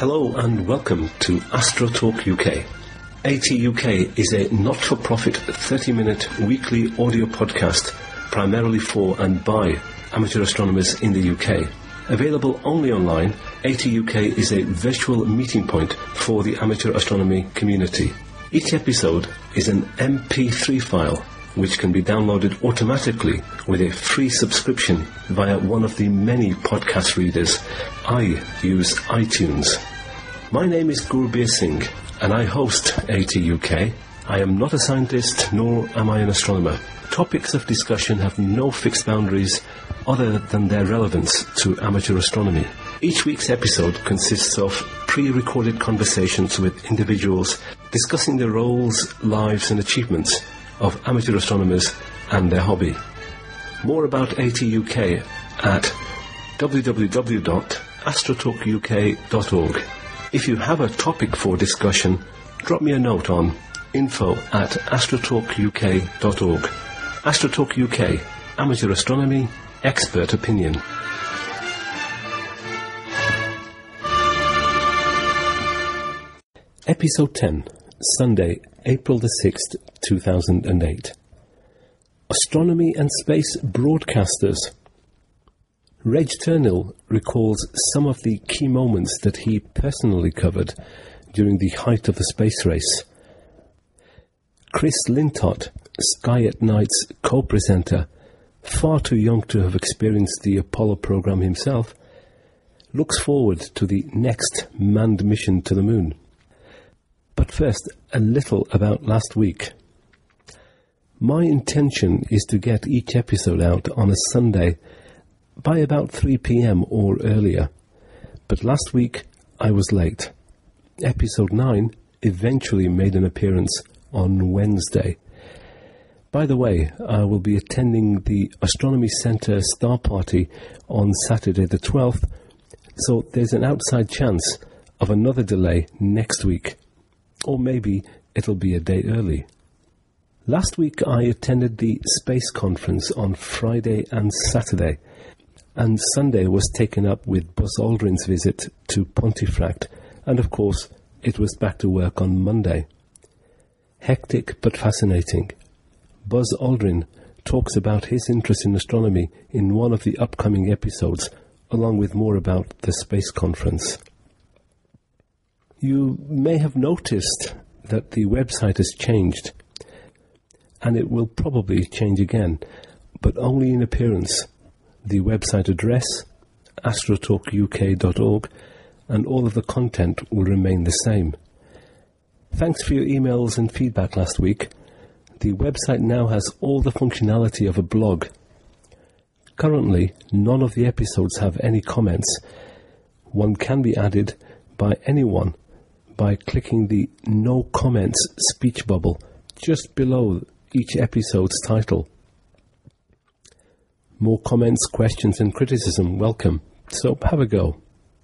Hello and welcome to AstroTalk UK. ATUK is a not-for-profit 30-minute weekly audio podcast primarily for and by amateur astronomers in the UK. Available only online, ATUK is a virtual meeting point for the amateur astronomy community. Each episode is an MP3 file which can be downloaded automatically with a free subscription via one of the many podcast readers. I use iTunes. My name is Gurbir Singh and I host ATUK. I am not a scientist nor am I an astronomer. Topics of discussion have no fixed boundaries other than their relevance to amateur astronomy. Each week's episode consists of pre-recorded conversations with individuals discussing the roles, lives and achievements of amateur astronomers and their hobby. More about ATUK at www.astrotalkuk.org. If you have a topic for discussion, drop me a note on info@astrotalkuk.org. AstroTalk UK, amateur astronomy, expert opinion. Episode 10, Sunday, April the 6th, 2008. Astronomy and Space Broadcasters. Reg Turnell recalls some of the key moments that he personally covered during the height of the space race. Chris Lintott, Sky at Night's co-presenter, far too young to have experienced the Apollo program himself, looks forward to the next manned mission to the moon. But first, a little about last week. My intention is to get each episode out on a Sunday by about 3 p.m. or earlier, but last week I was late. Episode 9 eventually made an appearance on Wednesday. By the way, I will be attending the Astronomy Centre Star Party on Saturday the 12th, so there's an outside chance of another delay next week. Or maybe it'll be a day early. Last week I attended the Space Conference on Friday and Saturday, and Sunday was taken up with Buzz Aldrin's visit to Pontefract, and of course it was back to work on Monday. Hectic but fascinating. Buzz Aldrin talks about his interest in astronomy in one of the upcoming episodes, along with more about the Space Conference. You may have noticed that the website has changed, and it will probably change again, but only in appearance. The website address, astrotalkuk.org, and all of the content will remain the same. Thanks for your emails and feedback last week. The website now has all the functionality of a blog. Currently, none of the episodes have any comments. One can be added by anyone by clicking the No Comments speech bubble just below each episode's title. More comments, questions and criticism welcome, so have a go.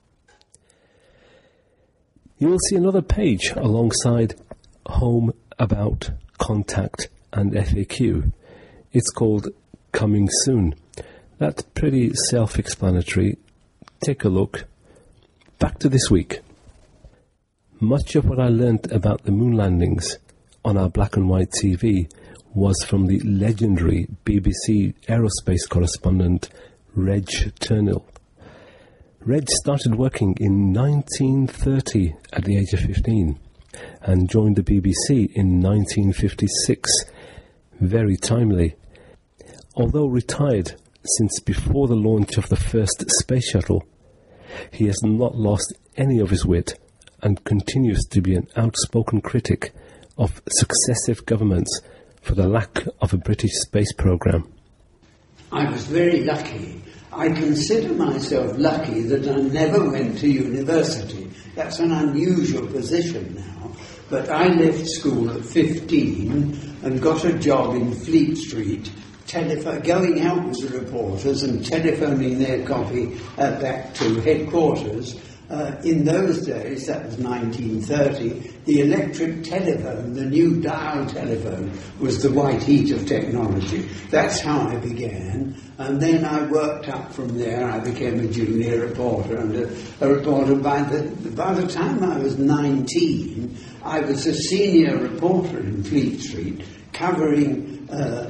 You will see another page alongside Home, About, Contact and FAQ. It's called Coming Soon. That's pretty self-explanatory. Take a look. Back to this week. Much of what I learnt about the moon landings on our black and white TV was from the legendary BBC aerospace correspondent Reg Turnell. Reg started working in 1930 at the age of 15 and joined the BBC in 1956. Very timely. Although retired since before the launch of the first space shuttle, he has not lost any of his wit and continues to be an outspoken critic of successive governments for the lack of a British space program. I was very lucky. I consider myself lucky that I never went to university. That's an unusual position now. But I left school at 15 and got a job in Fleet Street, going out with the reporters and telephoning their copy back to headquarters In those days, that was 1930, the electric telephone, the new dial telephone, was the white heat of technology. That's how I began. And then I worked up from there. I became a junior reporter and a reporter. By the time I was 19, I was a senior reporter in Fleet Street, covering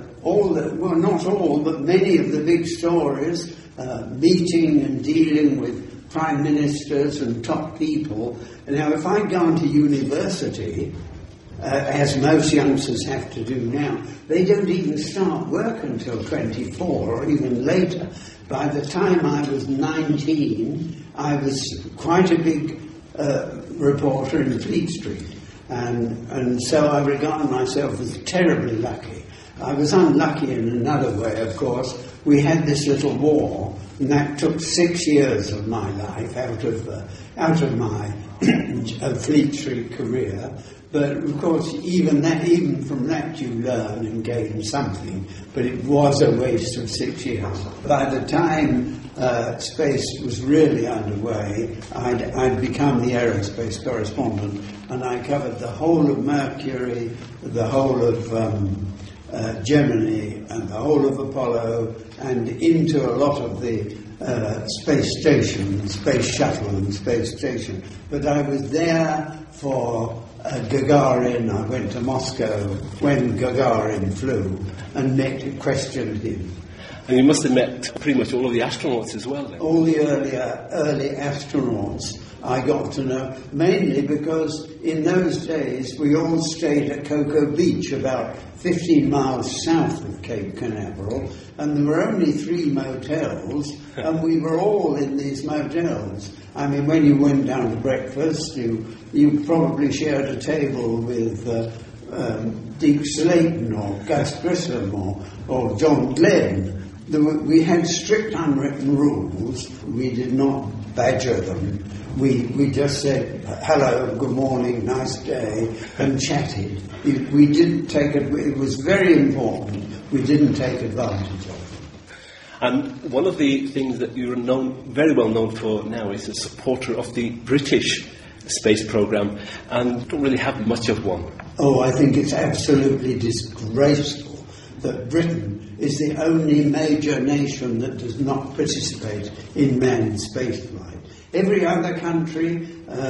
not all, but many of the big stories, meeting and dealing with prime ministers and top people. Now, if I'd gone to university, as most youngsters have to do now, they don't even start work until 24 or even later. By the time I was 19, I was quite a big reporter in Fleet Street. And so I regard myself as terribly lucky. I was unlucky in another way, of course. We had this little war, and that took 6 years of my life out of my Fleet Street career. But of course, even from that, you learn and gain something. But it was a waste of 6 years. By the time space was really underway, I'd become the aerospace correspondent, and I covered the whole of Mercury, the whole of Gemini, and the whole of Apollo, and into a lot of the space station, space shuttle and space station. But I was there for Gagarin. I went to Moscow when Gagarin flew and questioned him. And you must have met pretty much all of the astronauts as well, then. All the early astronauts I got to know, mainly because in those days we all stayed at Cocoa Beach, about 15 miles south of Cape Canaveral, and there were only 3 motels, and we were all in these motels. I mean, when you went down to breakfast, you probably shared a table with Dick Slayton or Gus Grissom or John Glenn. We had strict unwritten rules. We did not badger them. We just said, hello, good morning, nice day, and chatted. We didn't take it. It was very important. We didn't take advantage of it. And one of the things that you're very well known for now is a supporter of the British space program, and don't really have much of one. Oh, I think it's absolutely disgraceful that Britain is the only major nation that does not participate in manned spaceflight. Every other country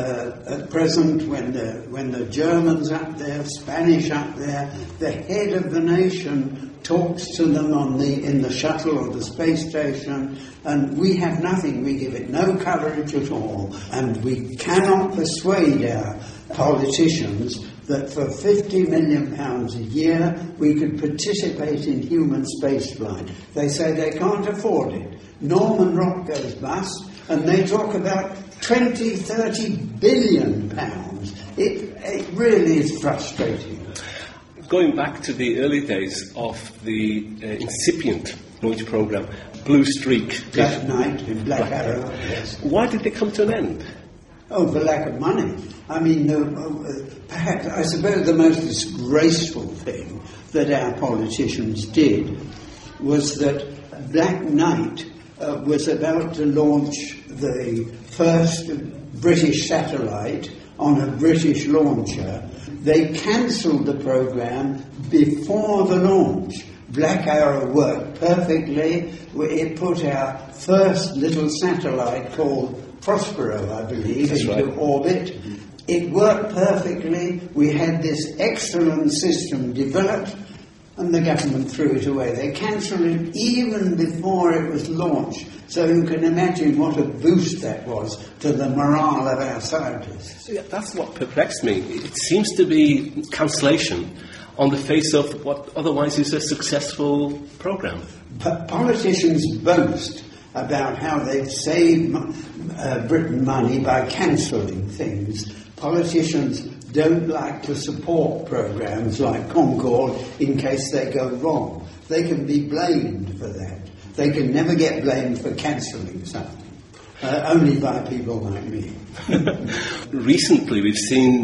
at present, when the Germans up there, Spanish up there, the head of the nation talks to them in the shuttle or the space station, and we have nothing. We give it no coverage at all, and we cannot persuade our politicians that for £50 million a year we could participate in human spaceflight. They say they can't afford it. Norman Rock goes bust, and they talk about 20, 30 billion pounds. It really is frustrating. Going back to the early days of the incipient launch program, Blue Streak. Black Knight and Black Arrow, yes. Why did they come to an end? Oh, for lack of money. I mean, perhaps, I suppose the most disgraceful thing that our politicians did was that Black Knight was about to launch the first British satellite on a British launcher. They cancelled the program before the launch. Black Arrow worked perfectly. It put our first little satellite called Prospero, I believe, into orbit. It worked perfectly. We had this excellent system developed, and the government threw it away. They cancelled it even before it was launched. So you can imagine what a boost that was to the morale of our scientists. So, yeah, that's what perplexed me. It seems to be cancellation on the face of what otherwise is a successful program. Politicians boast about how they've saved Britain money by cancelling things. Politicians don't like to support programs like Concorde in case they go wrong. They can be blamed for that. They can never get blamed for cancelling something, only by people like me. Recently we've seen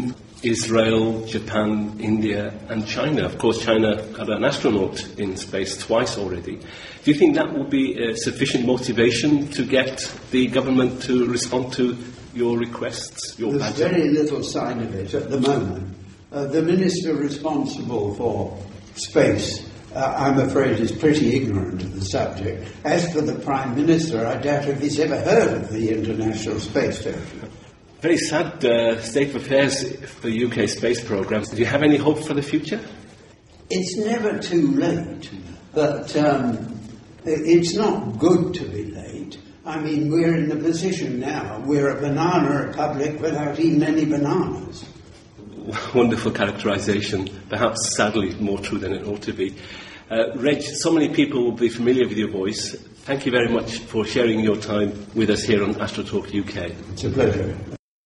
Israel, Japan, India and China. Of course, China had an astronaut in space twice already. Do you think that will be sufficient motivation to get the government to respond to your requests, There's badging? very little sign of it at the moment. The minister responsible for space, I'm afraid, is pretty ignorant of the subject. As for the Prime Minister, I doubt if he's ever heard of the International Space Station. Very sad state of affairs for the UK space programme. Do you have any hope for the future? It's never too late, but it's not good to be late. I mean, we're in the position now, we're a banana republic without even any bananas. Wonderful characterisation, perhaps sadly more true than it ought to be. Reg, so many people will be familiar with your voice. Thank you very much for sharing your time with us here on AstroTalk UK. It's a pleasure.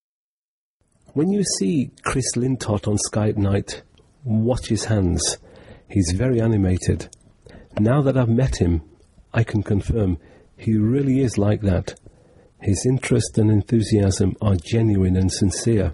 When you see Chris Lintott on Sky at night, watch his hands. He's very animated. Now that I've met him, I can confirm he really is like that. His interest and enthusiasm are genuine and sincere.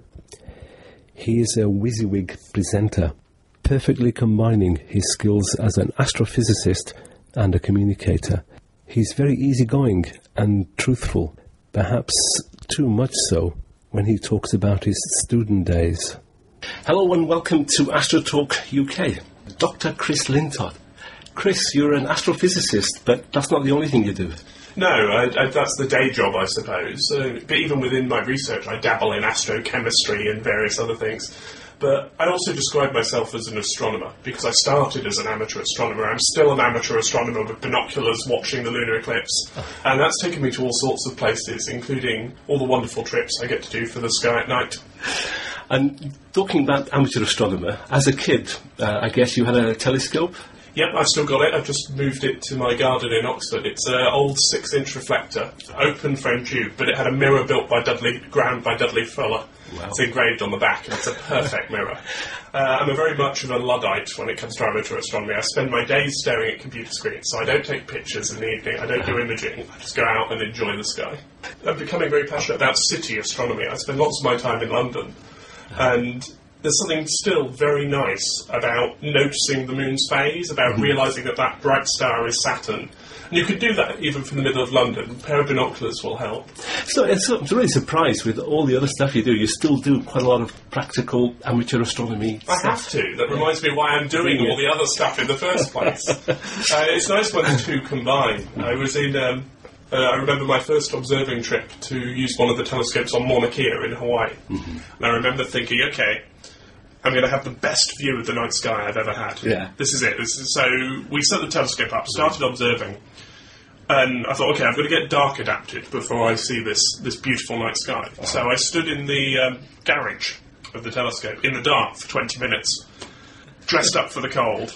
He is a WYSIWYG presenter, perfectly combining his skills as an astrophysicist and a communicator. He's very easygoing and truthful, perhaps too much so when he talks about his student days. Hello and welcome to AstroTalk UK. Dr. Chris Lintott. Chris, you're an astrophysicist, but that's not the only thing you do. No, that's the day job, I suppose. But even within my research, I dabble in astrochemistry and various other things. But I also describe myself as an astronomer, because I started as an amateur astronomer. I'm still an amateur astronomer with binoculars watching the lunar eclipse. And that's taken me to all sorts of places, including all the wonderful trips I get to do for the sky at night. And talking about amateur astronomer, as a kid, I guess you had a telescope? Yep, I've still got it. I've just moved it to my garden in Oxford. It's an old 6-inch reflector, open frame tube, but it had a mirror built by ground by Dudley Fuller. Wow. It's engraved on the back, and it's a perfect mirror. I'm very much of a Luddite when it comes to amateur astronomy. I spend my days staring at computer screens, so I don't take pictures in the evening. I don't do imaging. I just go out and enjoy the sky. I'm becoming very passionate about city astronomy. I spend lots of my time in London, and there's something still very nice about noticing the moon's phase, about realising that that bright star is Saturn. And you could do that even from the middle of London. A pair of binoculars will help. So I'm really surprised with all the other stuff you do. You still do quite a lot of practical amateur astronomy I stuff. have to. That reminds me why I'm doing all the other stuff in the first place. It's nice when the two combine. I was in... I remember my first observing trip to use one of the telescopes on Mauna Kea in Hawaii. And I remember thinking, okay, I'm going to have the best view of the night sky I've ever had. Yeah. This is it. So we set the telescope up, started observing, and I thought, okay, I've got to get dark adapted before I see this beautiful night sky. So I stood in the garage of the telescope in the dark for 20 minutes, dressed up for the cold.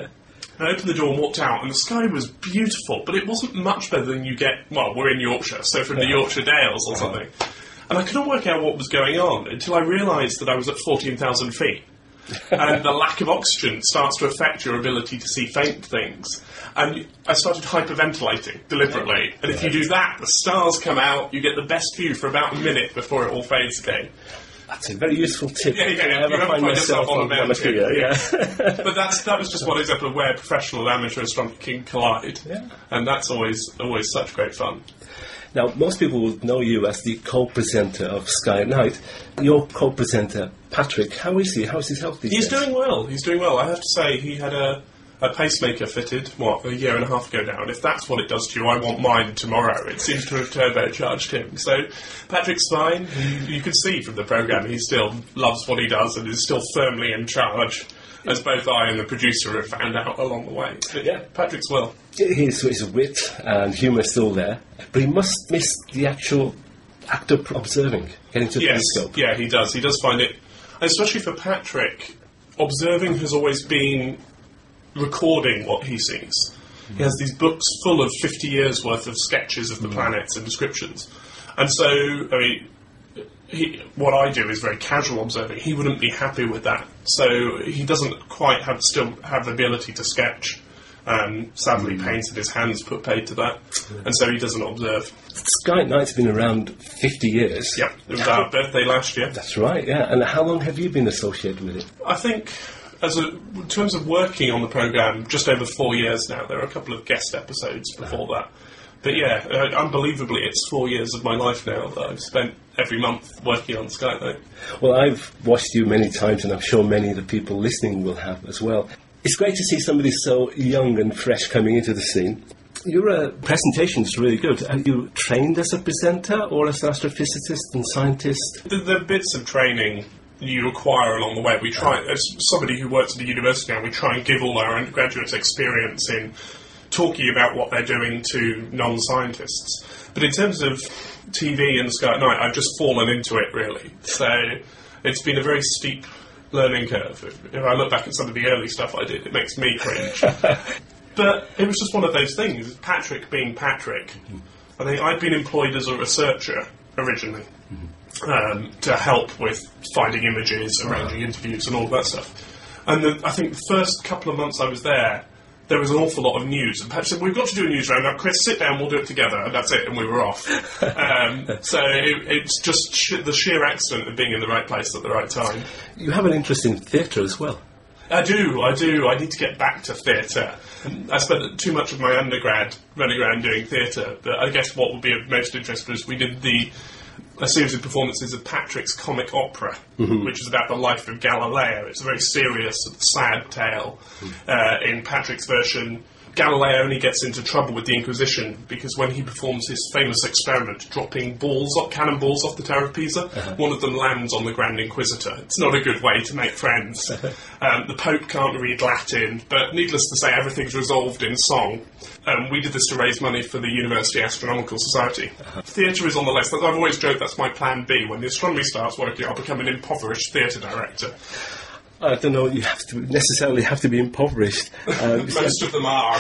I opened the door and walked out, and the sky was beautiful, but it wasn't much better than you get, well, we're in Yorkshire, so from the Yorkshire Dales or something. And I couldn't work out what was going on until I realised that I was at 14,000 feet. And the lack of oxygen starts to affect your ability to see faint things. And I started hyperventilating deliberately. And if you do that, the stars come out, you get the best view for about a minute before it all fades again. That's a very useful tip. Yeah, you never find yourself on a mountain. Yeah. But that was just one example of where professional and amateur astronomy can collide. Yeah. And that's always such great fun. Now, most people will know you as the co-presenter of Sky at Night. Your co-presenter, Patrick, how is he? How's his health these days? He's doing well. I have to say, he had a pacemaker fitted, a year and a half ago now, and if that's what it does to you, I want mine tomorrow. It seems to have turbocharged him. So Patrick's fine. You can see from the programme he still loves what he does and is still firmly in charge, as both I and the producer have found out along the way. But yeah, Patrick's well. His wit and humour is still there, but he must miss the actual act of observing, getting to the telescope. Yeah, he does. He does find it, especially for Patrick, observing has always been recording what he sees. He has these books full of 50 years worth of sketches of the planets and descriptions. And so, I mean, what I do is very casual observing. He wouldn't be happy with that. So he doesn't quite still have the ability to sketch Sadly, painted his hands, put paid to that, and so he doesn't observe. Sky at Night's been around 50 years. Yep, it was our birthday last year. That's right, yeah. And how long have you been associated with it? I think, in terms of working on the programme, just over 4 years now. There are a couple of guest episodes before that. But yeah, unbelievably, it's 4 years of my life now that I've spent every month working on Sky at Night. Well, I've watched you many times, and I'm sure many of the people listening will have as well. It's great to see somebody so young and fresh coming into the scene. Your presentation is really good. Are you trained as a presenter or as an astrophysicist and scientist? The bits of training you acquire along the way. We try, as somebody who works at the university now, we try and give all our undergraduates experience in talking about what they're doing to non-scientists. But in terms of TV and Sky at Night, I've just fallen into it, really. So it's been a very steep learning curve. If I look back at some of the early stuff I did, it makes me cringe. But it was just one of those things. Patrick being Patrick, I think I'd been employed as a researcher originally to help with finding images, arranging interviews and all of that stuff. And I think the first couple of months I was there was an awful lot of news. And Patrick said, we've got to do a news round. Now, Chris, sit down, we'll do it together. And that's it, and we were off. So it's just the sheer accident of being in the right place at the right time. You have an interest in theatre as well. I do. I need to get back to theatre. I spent too much of my undergrad running around doing theatre, but I guess what would be of most interest was we did a series of performances of Patrick's comic opera, which is about the life of Galileo. It's a very serious, sad tale. In Patrick's version, Galileo only gets into trouble with the Inquisition because when he performs his famous experiment, dropping cannonballs off the Tower of Pisa, one of them lands on the Grand Inquisitor. It's not a good way to make friends. The Pope can't read Latin, but needless to say, everything's resolved in song. We did this to raise money for the University Astronomical Society. Theatre is on the list. I've always joked that's my plan B. When the astronomy starts working, I'll become an impoverished theatre director. I don't know, you necessarily have to be impoverished. Most of them are.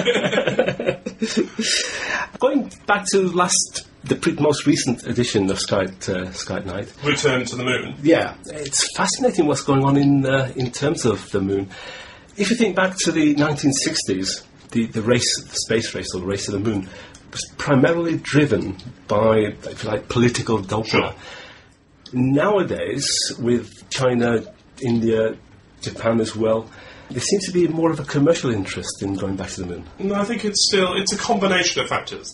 Going back to the most recent edition of Sky at Night. Return to the Moon. Yeah, it's fascinating what's going on in terms of the Moon. If you think back to the 1960s, the space race, or the race to the Moon, was primarily driven by, if you like, political dogma. Sure. Nowadays, with China, India, Japan as well, there seems to be more of a commercial interest in going back to the Moon. No, I think it's a combination of factors.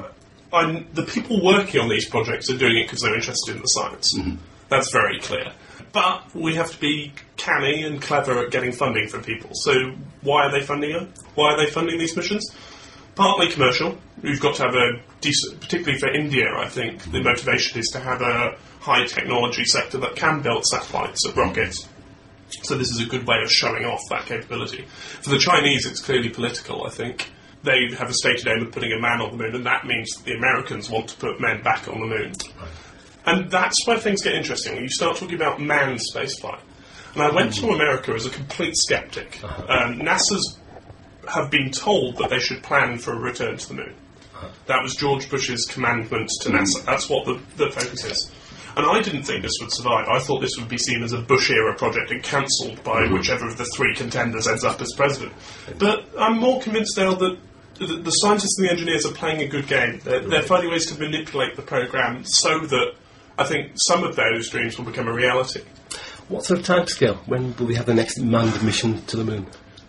The people working on these projects are doing it because they're interested in the science. That's very clear. But we have to be canny and clever at getting funding from people. So why are they funding it? Why are they funding these missions? Partly commercial. We've got to have a decent, particularly for India, I think, the motivation is to have a high technology sector that can build satellites and rockets. So this is a good way of showing off that capability. For the Chinese, it's clearly political, I think. They have a stated aim of putting a man on the moon, and that means that the Americans want to put men back on the moon. Right. And that's where things get interesting, when you start talking about manned spaceflight. And I went to America as a complete skeptic. NASA's have been told that they should plan for a return to the moon. That was George Bush's commandment to NASA. That's what the focus is. And I didn't think this would survive. I thought this would be seen as a Bush-era project and cancelled by whichever of the three contenders ends up as president. But I'm more convinced now that the scientists and the engineers are playing a good game. They're finding ways to manipulate the programme so that I think some of those dreams will become a reality. What sort of timescale? When will we have the next manned mission to the moon?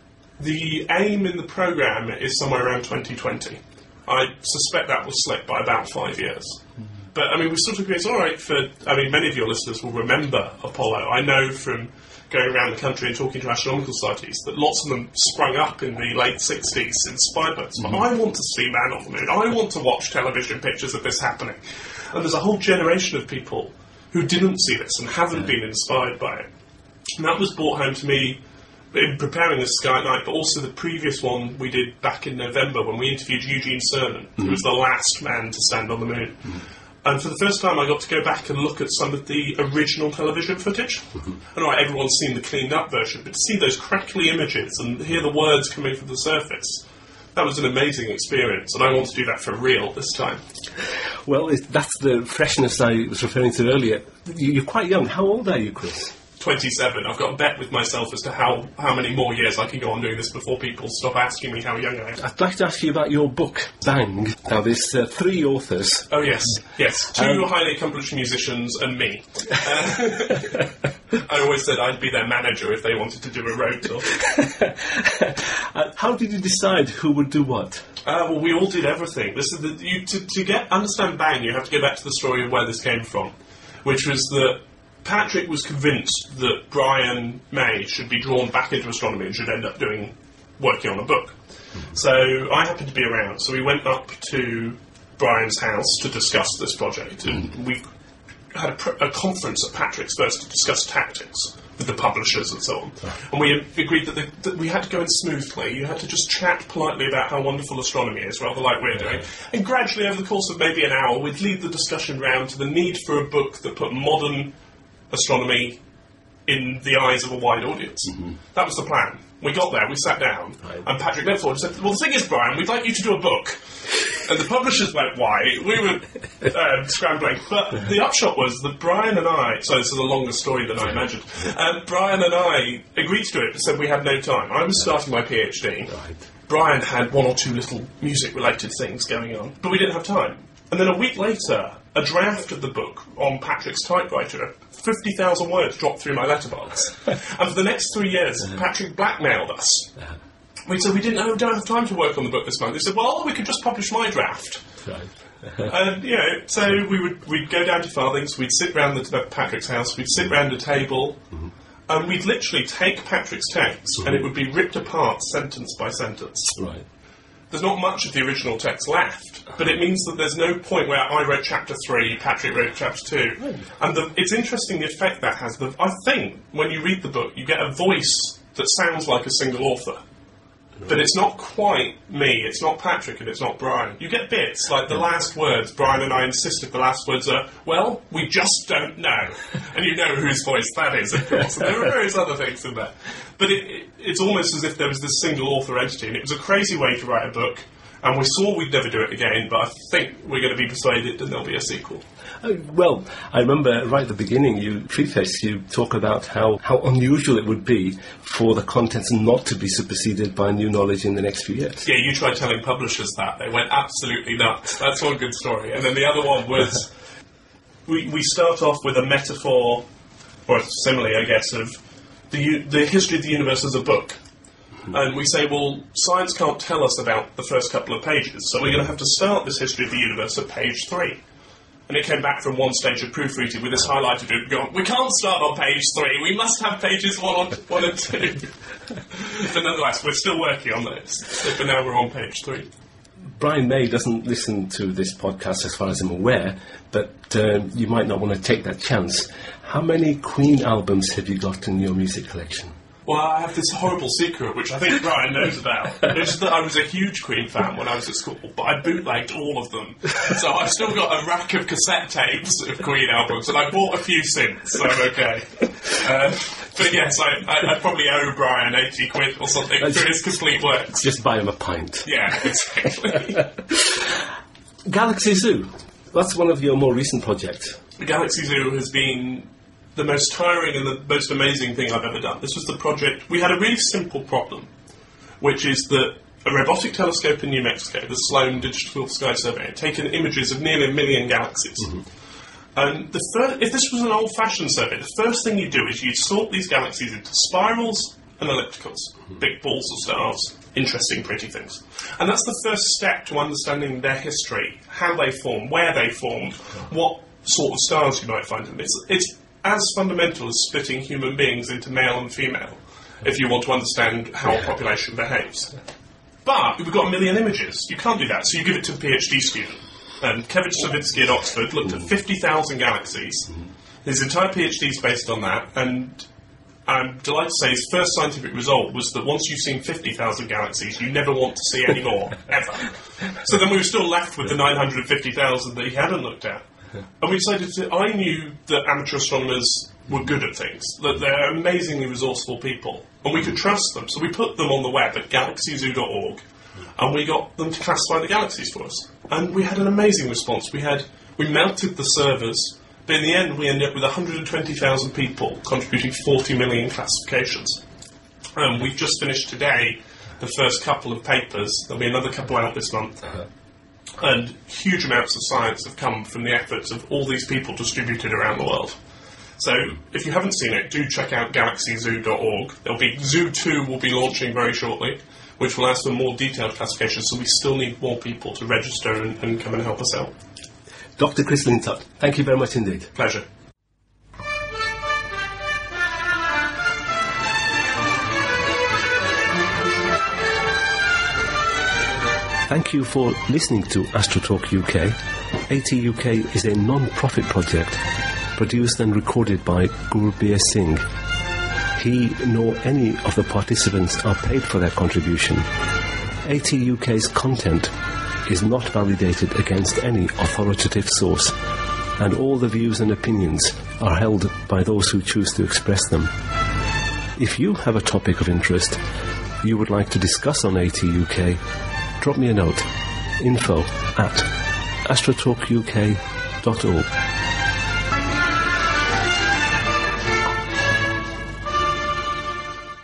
The aim in the programme is somewhere around 2020. I suspect that will slip by about 5 years. But, I mean, we sort of agree it's all right many of your listeners will remember Apollo. I know from going around the country and talking to astronomical societies that lots of them sprung up in the late 60s, inspired by this. But I want to see man on the moon. I want to watch television pictures of this happening. And there's a whole generation of people who didn't see this and haven't been inspired by it. And that was brought home to me in preparing this Sky at Night, but also the previous one we did back in November when we interviewed Eugene Cernan, who was the last man to stand on the moon. And for the first time I got to go back and look at some of the original television footage. And everyone's seen the cleaned up version, but to see those crackly images and hear the words coming from the surface, that was an amazing experience, and I want to do that for real this time. Well, that's the freshness I was referring to earlier. You're quite young. How old are you, Chris? 27. I've got a bet with myself as to how many more years I can go on doing this before people stop asking me how young I am. I'd like to ask you about your book, Bang. Now, there's 3 authors. Oh, yes. 2 highly accomplished musicians and me. I always said I'd be their manager if they wanted to do a road tour. How did you decide who would do what? Well, we all did everything. This is to understand Bang, you have to go back to the story of where this came from, which was that Patrick was convinced that Brian May should be drawn back into astronomy and should end up working on a book. So I happened to be around, so we went up to Brian's house to discuss this project, and we had a conference at Patrick's first to discuss tactics with the publishers and so on. And we agreed that we had to go in smoothly. You had to just chat politely about how wonderful astronomy is, rather like we're doing. And gradually, over the course of maybe an hour, we'd lead the discussion round to the need for a book that put modern astronomy in the eyes of a wide audience. That was the plan. We got there, we sat down, and Patrick leant forward and said, well, the thing is, Brian, we'd like you to do a book. And the publishers went, why? We were scrambling. But the upshot was that Brian and I, so this is a longer story than I imagined, Brian and I agreed to do it, but said we had no time. I was starting my PhD. Brian had 1 or 2 little music-related things going on, but we didn't have time. And then a week later, a draft of the book on Patrick's typewriter, 50,000 words, dropped through my letterbox. And for the next 3 years, Patrick blackmailed us. We said, we don't have time to work on the book this month. They said, well, we could just publish my draft. And, so we'd go down to Farthings, we'd sit round Patrick's house, we'd sit round a table, and we'd literally take Patrick's text, and it would be ripped apart sentence by sentence. There's not much of the original text left, but it means that there's no point where I wrote chapter 3, Patrick wrote chapter 2. And it's interesting the effect that has. I think when you read the book, you get a voice that sounds like a single author. But it's not quite me, it's not Patrick, and it's not Brian. You get bits, like the last words. Brian and I insisted the last words are, well, we just don't know. And you know whose voice that is, of course. And there are various other things in there. But it's almost as if there was this single author entity, and it was a crazy way to write a book. And we swore we'd never do it again, but I think we're going to be persuaded and there'll be a sequel. Well, I remember right at the beginning, you talk about how unusual it would be for the contents not to be superseded by new knowledge in the next few years. Yeah, you tried telling publishers that. They went absolutely nuts. That's one good story. And then the other one was, we start off with a metaphor, or a simile, I guess, of the history of the universe as a book. And we say, well, science can't tell us about the first couple of pages, so we're going to have to start this history of the universe at page 3. And it came back from one stage of proofreading with this highlighted bit going, we can't start on page 3, we must have pages 1 and 2. But nonetheless, we're still working on this, but now we're on page 3. Brian May doesn't listen to this podcast as far as I'm aware, but you might not want to take that chance. How many Queen albums have you got in your music collection? Well, I have this horrible secret, which I think Brian knows about. It's just that I was a huge Queen fan when I was at school, but I bootlegged all of them. So I've still got a rack of cassette tapes of Queen albums, and I bought a few since, so I'm okay. But yes, I probably owe Brian 80 quid or something for his complete works. Just buy him a pint. Yeah, exactly. Galaxy Zoo. That's one of your more recent projects. The Galaxy Zoo has been the most tiring and the most amazing thing I've ever done. This was the project. We had a really simple problem, which is that a robotic telescope in New Mexico, the Sloan Digital Sky Survey, had taken images of nearly 1 million galaxies. And if this was an old-fashioned survey, the first thing you do is you sort these galaxies into spirals and ellipticals, big balls of stars, interesting, pretty things. And that's the first step to understanding their history, how they formed, where they formed, what sort of stars you might find in them. It's as fundamental as splitting human beings into male and female, if you want to understand how a population behaves. But we've got 1 million images. You can't do that, so you give it to a PhD student. And Kevin Savitsky at Oxford looked at 50,000 galaxies. His entire PhD is based on that, and I'm delighted to say his first scientific result was that once you've seen 50,000 galaxies, you never want to see any more, ever. So then we were still left with the 950,000 that he hadn't looked at. And we decided I knew that amateur astronomers were good at things, that they're amazingly resourceful people, and we could trust them. So we put them on the web at galaxyzoo.org, and we got them to classify the galaxies for us. And we had an amazing response. We mounted the servers But in the end, we ended up with 120,000 people contributing 40 million classifications. We've just finished today the first couple of papers. There'll be another couple out this month. And huge amounts of science have come from the efforts of all these people distributed around the world. So if you haven't seen it, do check out galaxyzoo.org. There'll be Zoo 2 will be launching very shortly, which will ask for more detailed classifications, so we still need more people to register and come and help us out. Dr. Chris Lintott, thank you very much indeed. Pleasure. Thank you for listening to AstroTalk UK. ATUK is a non-profit project produced and recorded by Gurbir Singh. He nor any of the participants are paid for their contribution. ATUK's content is not validated against any authoritative source, and all the views and opinions are held by those who choose to express them. If you have a topic of interest you would like to discuss on ATUK, drop me a note, info@astrotalkuk.org.